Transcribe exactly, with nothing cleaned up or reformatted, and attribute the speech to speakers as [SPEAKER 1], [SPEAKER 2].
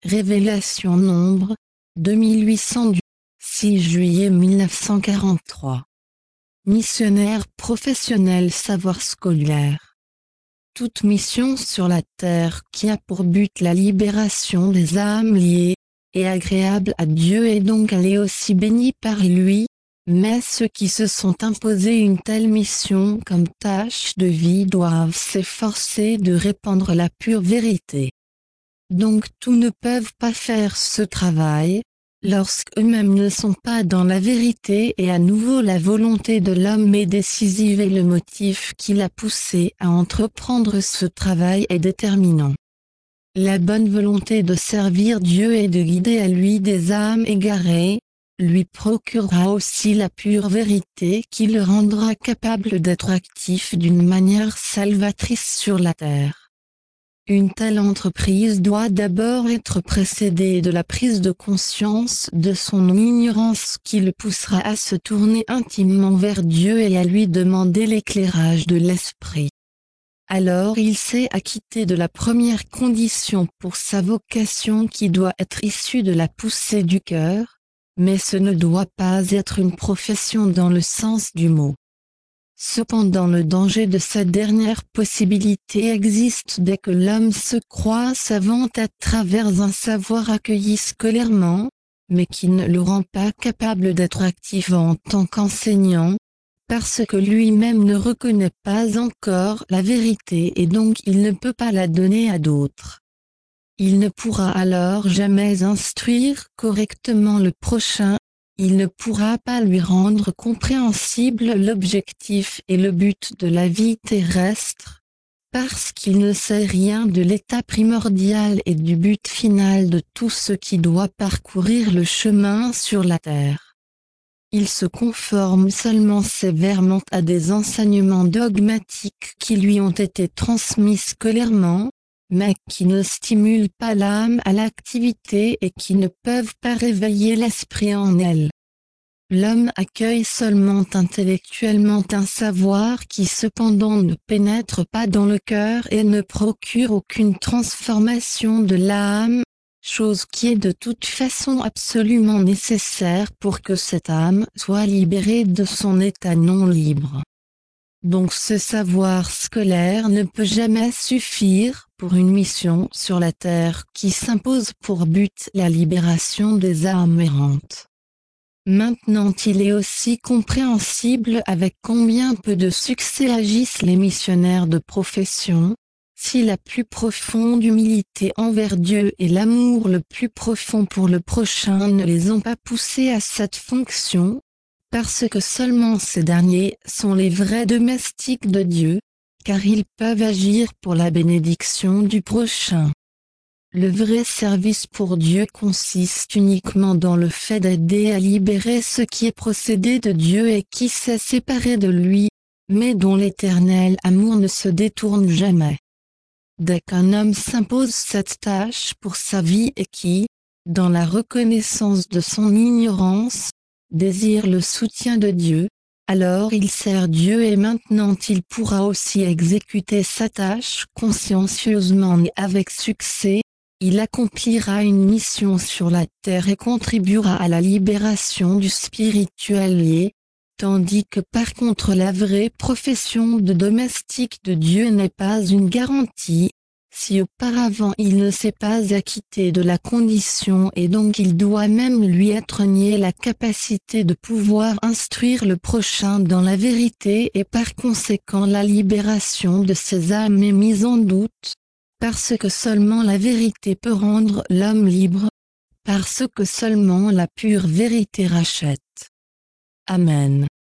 [SPEAKER 1] Révélation Nombre, deux mille huit cents du six juillet mille neuf cent quarante-trois. Missionnaire professionnel savoir scolaire. Toute mission sur la terre qui a pour but la libération des âmes liées, est agréable à Dieu et donc elle est aussi bénie par lui, mais ceux qui se sont imposés une telle mission comme tâche de vie doivent s'efforcer de répandre la pure vérité. Donc tous ne peuvent pas faire ce travail, lorsqu'eux-mêmes ne sont pas dans la vérité et à nouveau la volonté de l'homme est décisive et le motif qui l'a poussé à entreprendre ce travail est déterminant. La bonne volonté de servir Dieu et de guider à lui des âmes égarées, lui procurera aussi la pure vérité qui le rendra capable d'être actif d'une manière salvatrice sur la terre. Une telle entreprise doit d'abord être précédée de la prise de conscience de son ignorance qui le poussera à se tourner intimement vers Dieu et à lui demander l'éclairage de l'esprit. Alors il s'est acquitté de la première condition pour sa vocation qui doit être issue de la poussée du cœur, mais ce ne doit pas être une profession dans le sens du mot. Cependant le danger de cette dernière possibilité existe dès que l'homme se croit savant à travers un savoir accueilli scolairement, mais qui ne le rend pas capable d'être actif en tant qu'enseignant, parce que lui-même ne reconnaît pas encore la vérité et donc il ne peut pas la donner à d'autres. Il ne pourra alors jamais instruire correctement le prochain. Il ne pourra pas lui rendre compréhensible l'objectif et le but de la vie terrestre, parce qu'il ne sait rien de l'état primordial et du but final de tout ce qui doit parcourir le chemin sur la terre. Il se conforme seulement sévèrement à des enseignements dogmatiques qui lui ont été transmis scolairement, mais qui ne stimulent pas l'âme à l'activité et qui ne peuvent pas réveiller l'esprit en elle. L'homme accueille seulement intellectuellement un savoir qui cependant ne pénètre pas dans le cœur et ne procure aucune transformation de l'âme, chose qui est de toute façon absolument nécessaire pour que cette âme soit libérée de son état non libre. Donc ce savoir scolaire ne peut jamais suffire pour une mission sur la terre qui s'impose pour but la libération des âmes errantes. Maintenant il est aussi compréhensible avec combien peu de succès agissent les missionnaires de profession, si la plus profonde humilité envers Dieu et l'amour le plus profond pour le prochain ne les ont pas poussés à cette fonction, parce que seulement ces derniers sont les vrais domestiques de Dieu, car ils peuvent agir pour la bénédiction du prochain. Le vrai service pour Dieu consiste uniquement dans le fait d'aider à libérer ce qui est procédé de Dieu et qui s'est séparé de lui, mais dont l'éternel amour ne se détourne jamais. Dès qu'un homme s'impose cette tâche pour sa vie et qui, dans la reconnaissance de son ignorance, désire le soutien de Dieu, alors il sert Dieu et maintenant il pourra aussi exécuter sa tâche consciencieusement et avec succès. Il accomplira une mission sur la terre et contribuera à la libération du spirituel lié, tandis que par contre la vraie profession de domestique de Dieu n'est pas une garantie, si auparavant il ne s'est pas acquitté de la condition et donc il doit même lui être nié la capacité de pouvoir instruire le prochain dans la vérité et par conséquent la libération de ses âmes est mise en doute. Parce que seulement la vérité peut rendre l'homme libre, parce que seulement la pure vérité rachète. Amen.